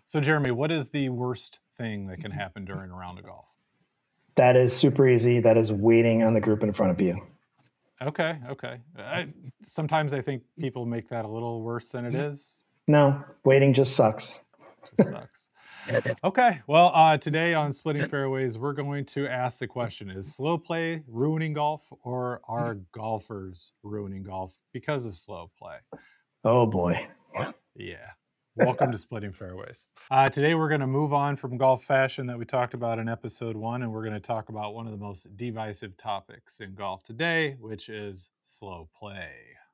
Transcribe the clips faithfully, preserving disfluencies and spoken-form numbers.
So, Jeremy, what is the worst thing that can happen during a round of golf? That is super easy. That is waiting on the group in front of you. Okay, okay. I, sometimes I think people make that a little worse than it is. No, waiting just sucks. Just sucks. Okay, well, uh, today on Splitting Fairways, we're going to ask the question, is slow play ruining golf, or are golfers ruining golf because of slow play? Oh, boy. Yeah. Welcome to Splitting Fairways. Uh, today, we're going to move on from golf fashion that we talked about in episode one, and we're going to talk about one of the most divisive topics in golf today, which is slow play.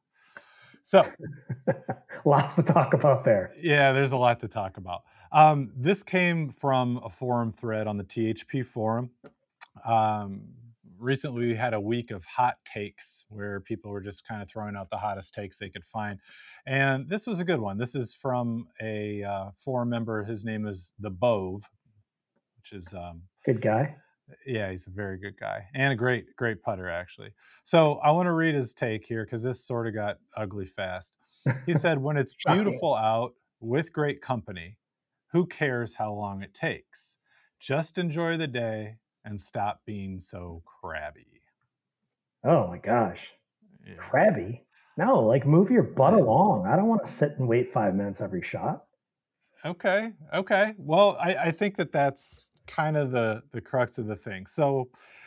So, lots to talk about there. Yeah, there's a lot to talk about. Um, this came from a forum thread on the T H P forum. Um, recently, we had a week of hot takes where people were just kind of throwing out the hottest takes they could find. And this was a good one. This is from a uh, forum member. His name is The Bove, which is... Um, good guy. Yeah, he's a very good guy and a great, great putter, actually. So I want to read his take here because this sort of got ugly fast. He said, when it's beautiful out with great company, who cares how long it takes? Just enjoy the day and stop being so crabby. Oh my gosh. Yeah. Crabby? No, like move your butt along. I don't want to sit and wait five minutes every shot. Okay, okay. Well, I, I think that that's kind of the the crux of the thing. So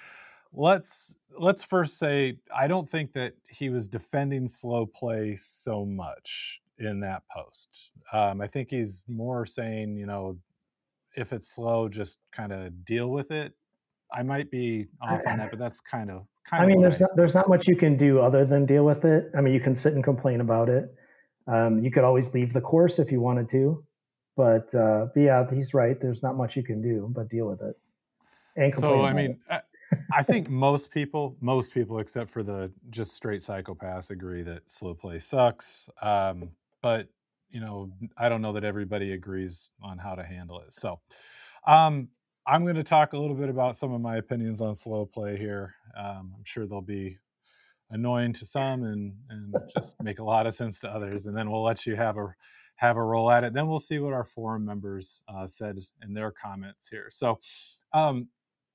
let's let's first say I don't think that he was defending slow play so much in that post. Um, I think he's more saying, you know, if it's slow, just kind of deal with it. I might be off on that, but that's kind of kind I of. mean, there's not there's not much you can do other than deal with it. I mean, you can sit and complain about it. Um, you could always leave the course if you wanted to. But, uh, but yeah, he's right. There's not much you can do but deal with it. And so I mean, I, I think most people, most people, except for the just straight psychopaths, agree that slow play sucks. Um, but you know, I don't know that everybody agrees on how to handle it. So um, I'm going to talk a little bit about some of my opinions on slow play here. Um, I'm sure they'll be annoying to some and and just make a lot of sense to others, and then we'll let you have a have a roll at it. Then we'll see what our forum members uh, said in their comments here. So um,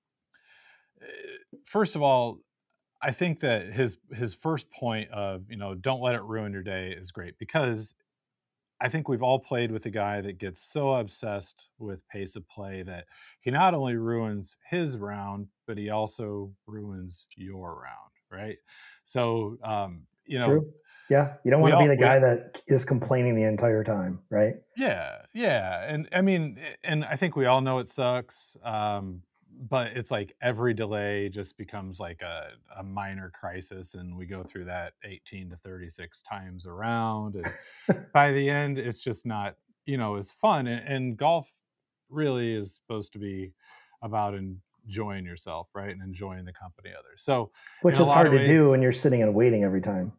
first of all, I think that his his first point of, you know, don't let it ruin your day is great, because I think we've all played with a guy that gets so obsessed with pace of play that he not only ruins his round, but he also ruins your round, right? So, um, you know, True. Yeah, you don't want to be the guy that is complaining the entire time, right? Yeah, yeah, and I mean, and I think we all know it sucks, um, but it's like every delay just becomes like a, a minor crisis, and we go through that eighteen to thirty-six times around, and by the end, it's just not, you know, as fun. And, and golf really is supposed to be about enjoying yourself, right, and enjoying the company of others. So, which is hard to do when you're sitting and waiting every time.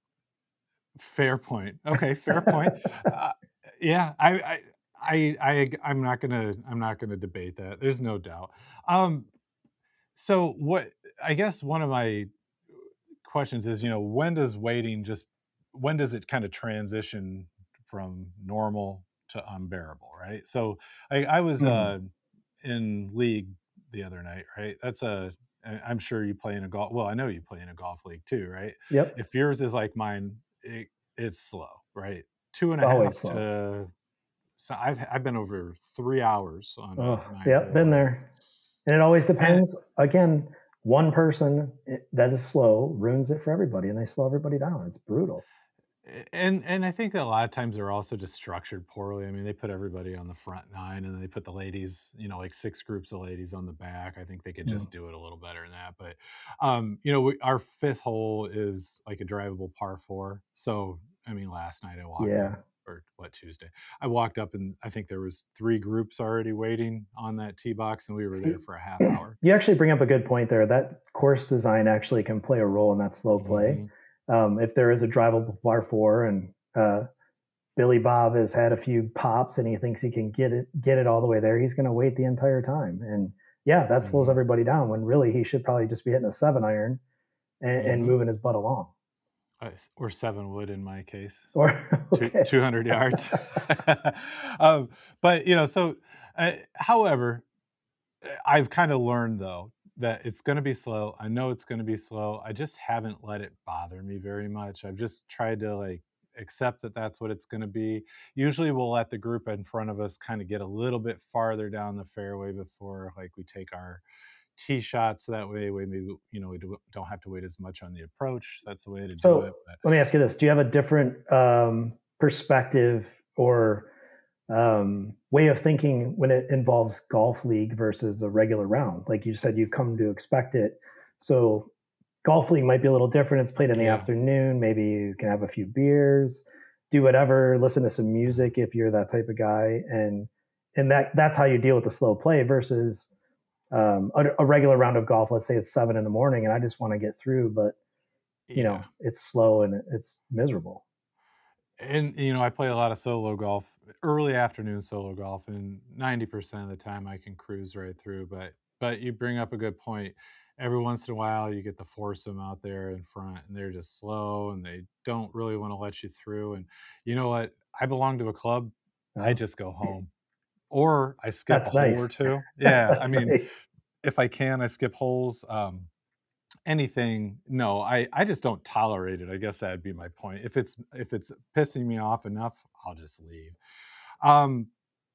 Fair point. Okay, fair point. Uh, yeah, I, I, I, I, I'm not gonna, I'm not gonna debate that. There's no doubt. Um, so what? I guess one of my questions is, you know, when does waiting just, when does it kind of transition from normal to unbearable, right? So I, I was uh, in league the other night, right? That's a, I'm sure you play in a golf. Well, I know you play in a golf league too, right? Yep. If yours is like mine, it, it's slow, right? Two and a Always half slow. to. So I've I've been over three hours on. Oh, yeah, been there, and it always depends. And, again, one person that is slow ruins it for everybody, and they slow everybody down. It's brutal. And and I think that a lot of times they're also just structured poorly. I mean, they put everybody on the front nine, and then they put the ladies, you know, like six groups of ladies on the back. I think they could just mm. do it a little better than that. But, um, you know, we, our fifth hole is like a drivable par four. So, I mean, last night I walked yeah. up, or what, Tuesday, I walked up and I think there was three groups already waiting on that tee box, and we were See, there for a half hour. You actually bring up a good point there. That course design actually can play a role in that slow play. Mm-hmm. Um, if there is a drivable par four and uh, Billy Bob has had a few pops and he thinks he can get it get it all the way there, he's going to wait the entire time. And yeah, that slows mm-hmm. everybody down when really he should probably just be hitting a seven iron and, mm-hmm. and moving his butt along. Uh, or seven wood in my case. Or Two okay. two hundred yards. Um, but, you know, so, uh, however, eh, I've kinda learned, though, that it's gonna be slow. I know it's gonna be slow. I just haven't let it bother me very much. I've just tried to, like, accept that that's what it's gonna be. Usually, we'll let the group in front of us kinda get a little bit farther down the fairway before, like, we take our tee shots. That way, we maybe, you know, we do don't have to wait as much on the approach. That's the way to do it, So but let me ask you this: do you have a different um, perspective or um, way of thinking when it involves golf league versus a regular round? Like you said, you've come to expect it. So golf league might be a little different. It's played in the yeah. afternoon. Maybe you can have a few beers, do whatever, listen to some Mhm. music if you're that type of guy, and and that that's how you deal with the slow play versus um, a, a regular round of golf. Let's say it's seven in the morning, and I just want to get through, but you Yeah. know it's slow and it's miserable. And, you know, I play a lot of solo golf, early afternoon solo golf, and ninety percent of the time I can cruise right through, but but you bring up a good point. Every once in a while, you get the foursome out there in front, and they're just slow, and they don't really wanna let you through, and you know what? I belong to a club, I Oh, just go home, or I skip a that's hole or nice. two. Yeah, I That's mean, nice. if I can, I skip holes, um anything, no, I I just don't tolerate it, I guess that'd be my point. If it's if it's pissing me off enough, I'll just leave. Um,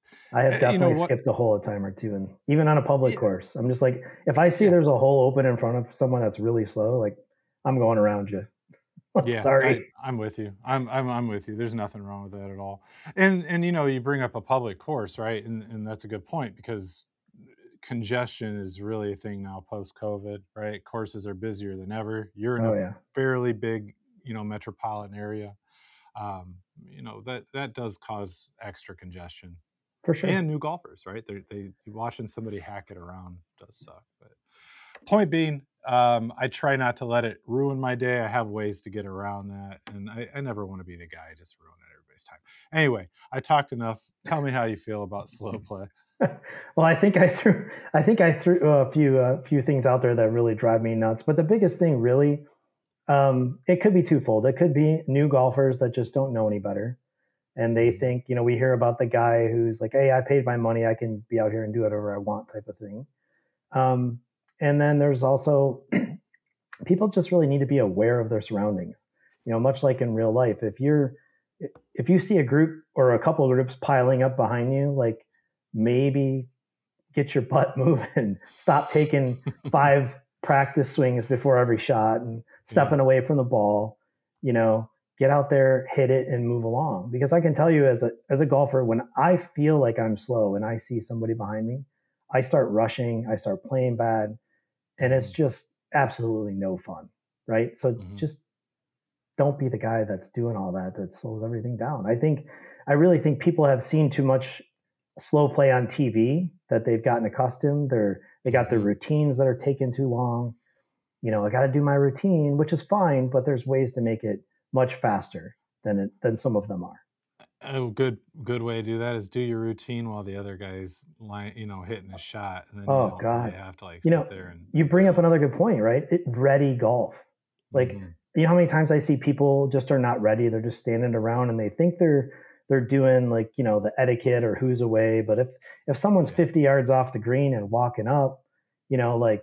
I have eh, you know definitely what? skipped a hole a time or two, and even on a public Yeah, course, I'm just like, if I see yeah, there's a hole open in front of someone that's really slow, like I'm going around you. yeah, I Sorry. I'm with you. I'm I'm I'm with you. There's nothing wrong with that at all. And and, you know, you bring up a public course, right? And and that's a good point because congestion is really a thing now post-COVID, right? Courses are busier than ever. You're in Oh a yeah, fairly big, you know, metropolitan area. Um, you know, that that does cause extra congestion. for sure. And new golfers, right? They they watching somebody hack it around does suck. But point being, um, I try not to let it ruin my day. I have ways to get around that, and I, I never want to be the guy just ruining everybody's time. Anyway, I talked enough. Tell me how you feel about slow play. Well, I think I threw I think I threw a few a few things out there that really drive me nuts. But the biggest thing, really, um, it could be twofold. It could be new golfers that just don't know any better, and they Mhm. think, you know, we hear about the guy who's like, "Hey, I paid my money. I can be out here and do whatever I want," type of thing. Um, and then there's also people just really need to be aware of their surroundings. You know, much like in real life, if you're if you see a group or a couple of groups piling up behind you, like maybe get your butt moving. Stop taking five practice swings before every shot and Yeah. stepping away from the ball. You know, get out there, hit it, and move along. Because I can tell you, as a as a golfer, when I feel like I'm slow and I see somebody behind me, I start rushing. I start playing bad, and it's Mhm. just absolutely no fun. Right. So Mhm. just don't be the guy that's doing all that that slows everything down. I think I really think people have seen too much slow play on T V that they've gotten accustomed. They're they got their Mhm. routines that are taking too long. You know, I got to do my routine, which is fine, but there's ways to make it much faster than it, than some of them are. A good good way to do that is do your routine while the other guy's line, you know, hitting a shot, and then you Oh don't really God, have to like you sit know, there and you do bring up it. another good point, right? It, ready golf, like Mhm. you know how many times I see people just are not ready. They're just standing around and they think they're they're doing like you know the etiquette or who's away. But if if someone's Yeah. fifty yards off the green and walking up, you know, like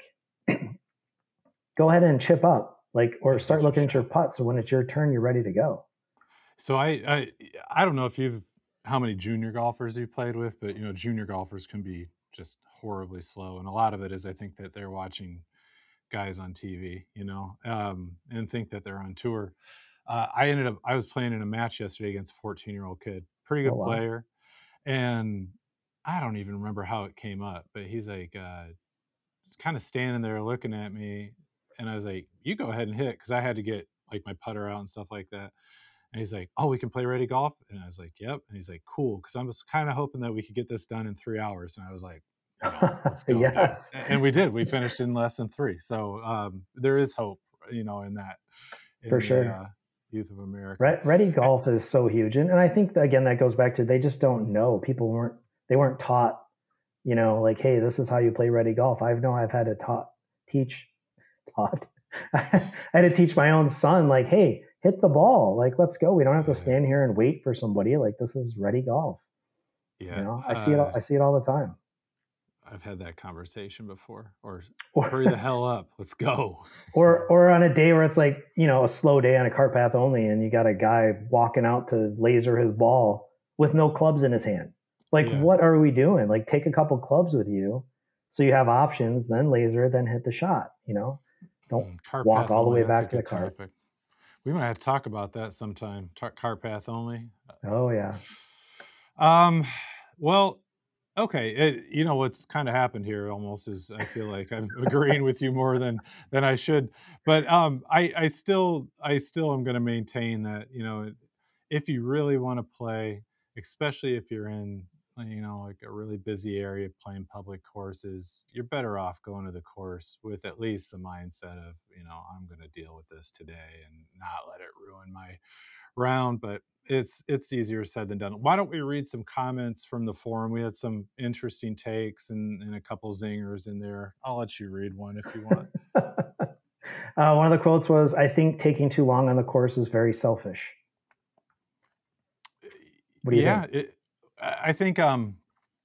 go ahead and chip up, like or And start hit your looking at your shot. putt. So when it's your turn, you're ready to go. So I I I don't know if you've how many junior golfers you've played with, but you know, junior golfers can be just horribly slow, and a lot of it is I think that they're watching guys on T V, you know, um, and think that they're on tour. Uh, I ended up I was playing in a match yesterday against a fourteen year old kid, pretty Oh good wow. player, and I don't even remember how it came up, but he's like uh, kind of standing there looking at me, and I was like, "You go ahead and hit," because I had to get like my putter out and stuff like that. And he's like, "Oh, we can play ready golf?" And I was like, "Yep." And he's like, "Cool," because I was kind of hoping that we could get this done in three hours. And I was like, you know, "Let's go, dude." Yes, And we did. We finished in less than three. So um, there is hope, you know, in that for in the sure. uh, youth of America. Re- Ready Eh, golf is so huge, and, and I think again that goes back to they just don't know. People weren't they weren't taught, you know, like hey, this is how you play ready golf. I know I've had to taught teach taught. I had to teach my own son like, hey, hit the ball. Like, let's go. We don't have to Uh, stand here and wait for somebody. Like, this is ready golf. You yeah, know, I see it. uh, I see it all the time. I've had that conversation before. Or Or, hurry the hell up, let's go. or, or on a day where it's like, you know, a slow day on a cart path only, and you got a guy walking out to laser his ball with no clubs in his hand. Like, Yeah, what are we doing? Like, take a couple clubs with you, so you have options. Then laser, then hit the shot. You know, don't mm, car walk path all the only. way That's a back to the good cart. topic. We might have to talk about that sometime. Tar- car path only. Oh yeah. Um, well, okay. It, you know what's kind of happened here almost is I feel like I'm agreeing with you more than than I should, but um, I I still I still am going to maintain that you know if you really want to play, especially if you're in like, you know like a really busy area playing public courses, you're better off going to the course with at least the mindset of you know I'm going to deal with this today and not let it ruin my round, but it's it's easier said than done. Why don't we read some comments from the forum? We had some interesting takes and, and a couple zingers in there. I'll let you read one if you want. uh, one of the quotes was, "I think taking too long on the course is very selfish." What do you Yeah, think? it, I think um,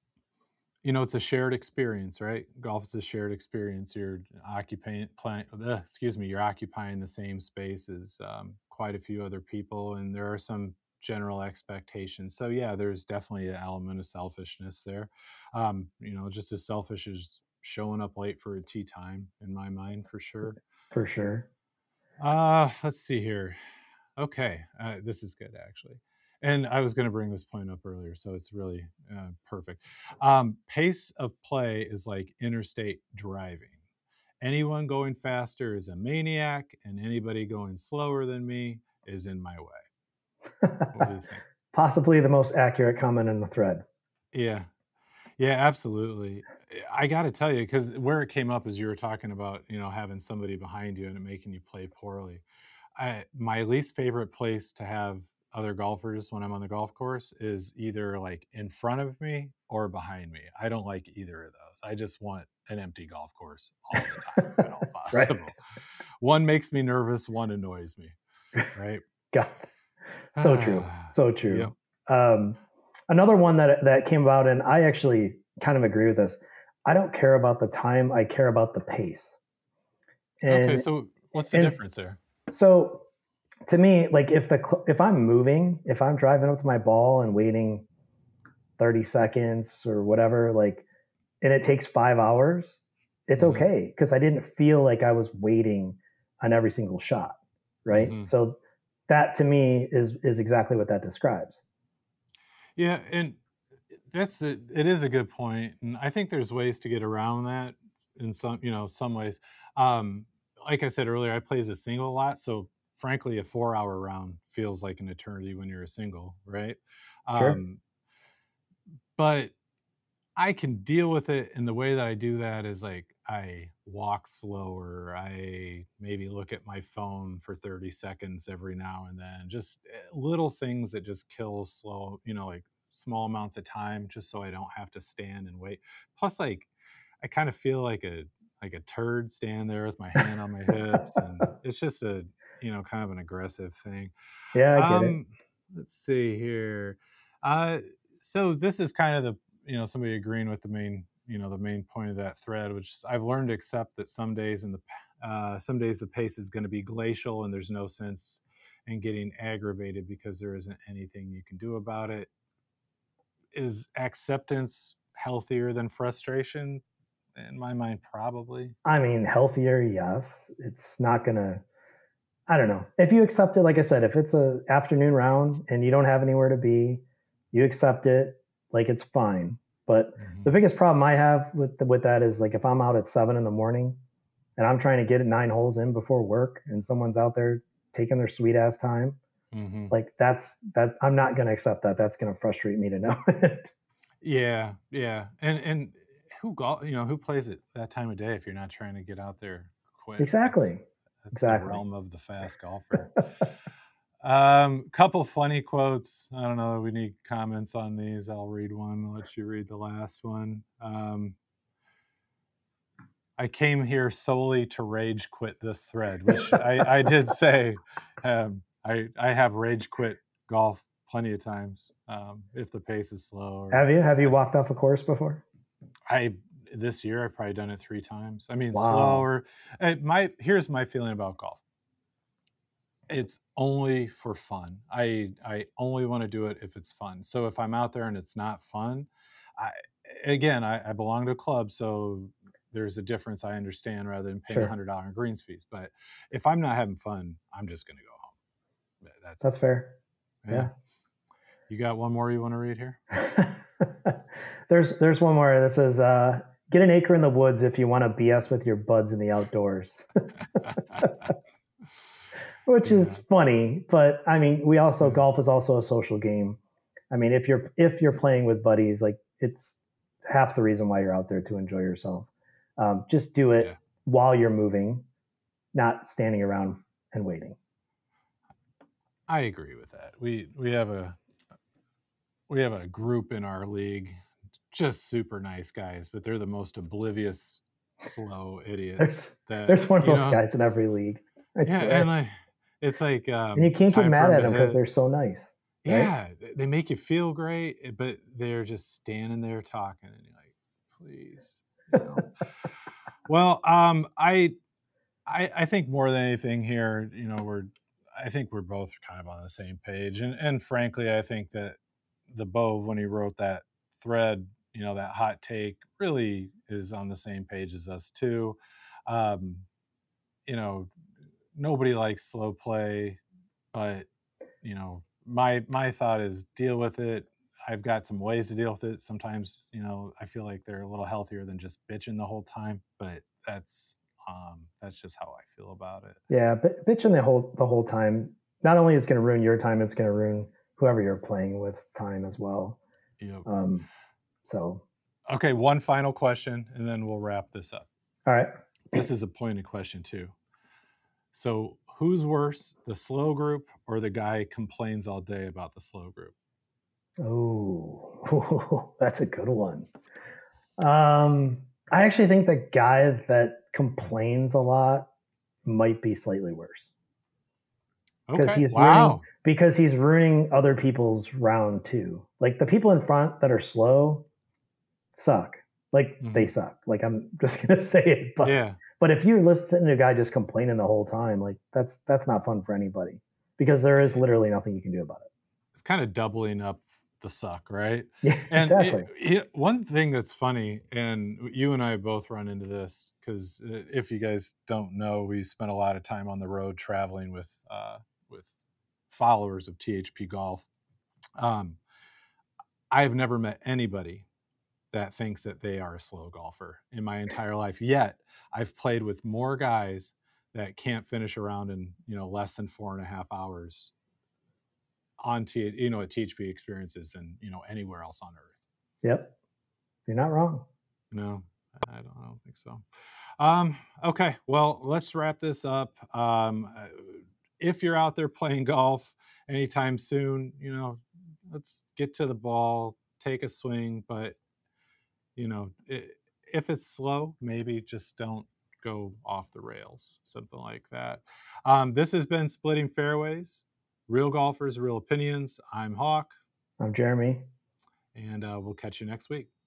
you know it's a shared experience, right? Golf is a shared experience. You're occupying, playing, uh, excuse me, you're occupying the same space as um, quite a few other people, and there are some general expectations. So yeah, there's definitely an element of selfishness there. Um, you know, just as selfish as showing up late for a tea time, in my mind, for sure. For sure. Uh, let's see here. Okay, uh, this is good actually. And I was going to bring this point up earlier, so it's really uh, perfect. Um, pace of play is like interstate driving. Anyone going faster is a maniac, and anybody going slower than me is in my way. What do you think? Possibly the most accurate comment in the thread. Yeah, yeah, absolutely. I got to tell you, because where it came up is you were talking about, you know, having somebody behind you and it making you play poorly. I my least favorite place to have other golfers when I'm on the golf course is either like in front of me or behind me. I don't like either of those. I just want an empty golf course all the time, if at all Right. possible. One makes me nervous, one annoys me, right? God. So true. So Yep. true. Um, another one that that came about, and I actually kind of agree with this. I don't care about the time. I care about the pace. Okay, And so what's the and difference there? so to me, like if the cl- if I'm moving, if I'm driving up to my ball and waiting thirty seconds or whatever, like, and it takes five hours, it's Hmm. okay because I didn't feel like I was waiting on every single shot, right? Hmm. So that to me is is exactly what that describes. Yeah, and that's it. It is a good point, and I think there's ways to get around that in some, you know, some ways. Um, like I said earlier, I play as a single a lot, so frankly, a four-hour round feels like an eternity when you're a single, right? Sure. Um, but I can deal with it, and the way that I do that is like I walk slower. I maybe look at my phone for thirty seconds every now and then. Just eh, little things that just kill slow, you know, like small amounts of time just so I don't have to stand and wait. Plus like I kind of feel like a like a turd standing there with my hand on my hips, and it's just a, you know, kind of an aggressive thing. Yeah, I get it. Um let's see here. Uh so this is kind of the, you know, somebody agreeing with the main, you know, the main point of that thread, which is I've learned to accept that some days in the uh, some days the pace is going to be glacial and there's no sense in getting aggravated because there isn't anything you can do about it. Is acceptance healthier than frustration? In my mind, probably. I mean, healthier, yes. It's not gonna. I don't know. If you accept it, like I said, if it's a afternoon round and you don't have anywhere to be, you accept it. Like it's fine. But the Hmm. biggest problem I have with with that is like if I'm out at seven in the morning and I'm trying to get nine holes in before work, and someone's out there taking their sweet ass time, Hmm. like that's that. I'm not going to accept that. That's going to frustrate me to know it. Yeah, yeah, and and who golf, you know, who plays it that time of day if you're not trying to get out there quick? That's Exactly. that's the Exactly. realm of the fast golfer. Um, couple funny quotes. I don't know. We need comments on these. I'll read one. I'll let you read the last one. Um, I came here solely to rage quit this thread, which I, I did say. Um, I I have rage quit golf plenty of times um, if the pace is slow. Or Have you have you I, walked off a course before? I this year I've probably done it three times. I mean, Wow. slower. It, my here's my feeling about golf. It's only for fun. I I only want to do it if it's fun. So if I'm out there and it's not fun, I again I, I belong to a club, so there's a difference I understand rather than paying a Sure. hundred dollar in greens fees. But if I'm not having fun, I'm just gonna go home. That's That's it. fair. Yeah. Yeah. You got one more you want to read here? there's there's one more that says uh, get an acre in the woods if you want to B S with your buds in the outdoors. Which Yeah. is funny, but I mean, we also Yeah. golf is also a social game. I mean, if you're if you're playing with buddies, like it's half the reason why you're out there to enjoy yourself. Um, just do it Yeah. while you're moving, not standing around and waiting. I agree with that. We we have a we have a group in our league, just super nice guys, but they're the most oblivious, slow idiots There's that there's one of you those know. guys in every league. I Yeah, and swear. I, it's like And you um, can't get time for mad them at to them because hit. they're so nice, right? Yeah, they make you feel great, eh, but they're just standing there talking, and you're like, please, you know. Well, um, I, I, I think more than anything here, you know, we're, I think we're both kind of on the same page, and and frankly, I think that the Bove when he wrote that thread, you know, that hot take, really is on the same page as us too. Um, you know, nobody likes slow play, but you know, my my thought is deal with it. I've got some ways to deal with it. Sometimes, you know, I feel like they're a little healthier than just bitching the whole time, but that's um that's just how I feel about it. Yeah, but bitching the whole the whole time not only is going to ruin your time, it's going to ruin whoever you're playing with's time as well. Yep. Um, so, Okay, one final question and then we'll wrap this up. all right. This is a pointed question too. So, who's worse, the slow group or the guy complains all day about the slow group? Oh, that's a good one. Um, I actually think the guy that complains a lot might be slightly worse because Okay. he's ruining Wow. because he's ruining other people's round too. Like the people in front that are slow suck. Like Mm-hmm. they suck. Like I'm just gonna say it, but Yeah. but if you're listening to a guy just complaining the whole time, like that's that's not fun for anybody because there is literally nothing you can do about it. It's kind of doubling up the suck, right? Yeah, And it, exactly. it, one thing that's funny, and you and I both run into this because if you guys don't know, we spent a lot of time on the road traveling with uh, with followers of T H P Golf. Um, I have never met anybody that thinks that they are a slow golfer in my entire life. Yet I've played with more guys that can't finish around in you know less than four and a half hours on T, you know, at T H P experiences than you know anywhere else on earth. Yep. You're not wrong. No, I don't, I don't think so. Um, okay, well, let's wrap this up. Um, uh, if you're out there playing golf anytime soon, you know, let's get to the ball, take a swing, but you know, it, if it's slow, maybe just don't go off the rails, something like that. Um, this has been Splitting Fairways, Real Golfers, Real Opinions. I'm Hawk. I'm Jeremy. And uh, we'll catch you next week.